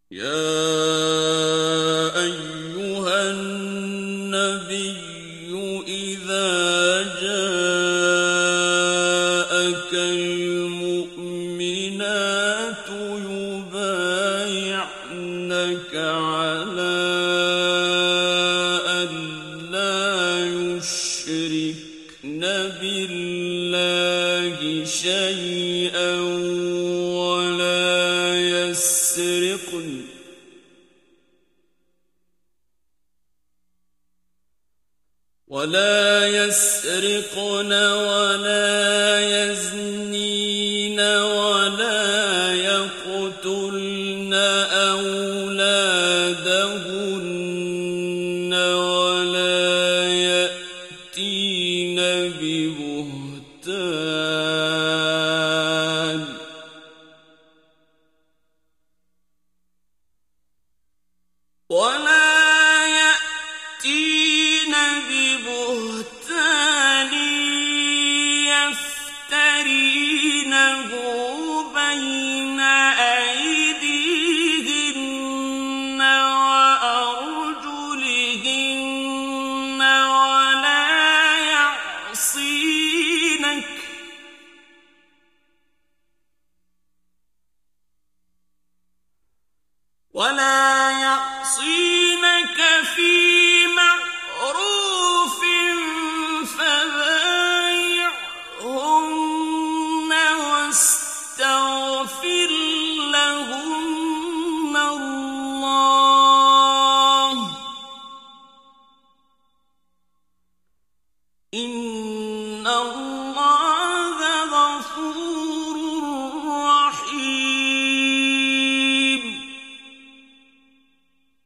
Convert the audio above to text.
يا أيها النبي إذا جاءك المؤمنات يبايعنك على أن لا يشركن بالله شيئا ولا يسرقن ولا يزنين ولا يقتلن أولادهن ولا يأتين ببهتان يفترينه بين أيديهن وأرجلهن ولا يعصينك في